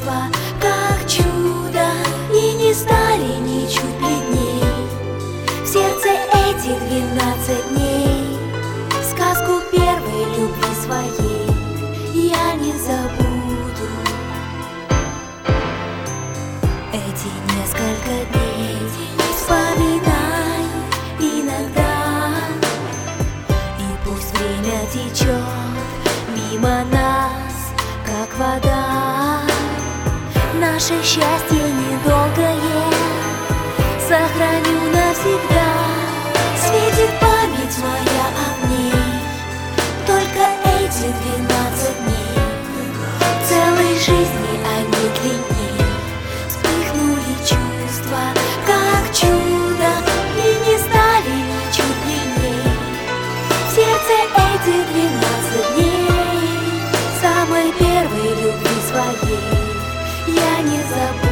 чувства, как чудо, и не стали ничуть бледней. В сердце эти 12 дней, сказку первой любви своей я не забуду. Эти несколько дней вспоминай иногда, и пусть время течет мимо нас, как вода. Наше счастье недолгое сохраню навсегда. Светит память моя об ней, только эти 12 дней. Целой жизни они длинней. Вспыхнули чувства, как чудо, и не стали ничуть длинней. В сердце эти 12 дней, самой первой любви своей я не забуду.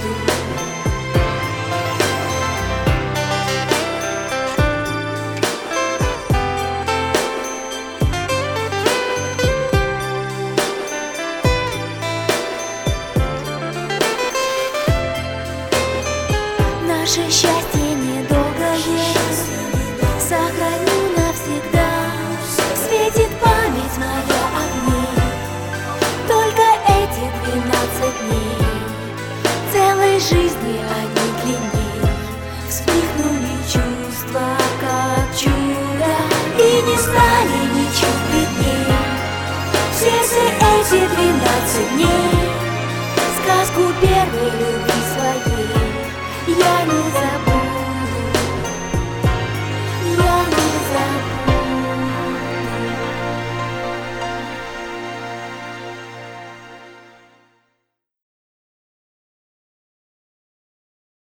Наше счастье недолгое сохраню навсегда. Светит память моя об ней, только эти 12 дней. Целой жизни они длинней. Вспыхнули чувства, как чудо, и не стали ничуть бедней. В сердце эти 12 дней, сказку первой любви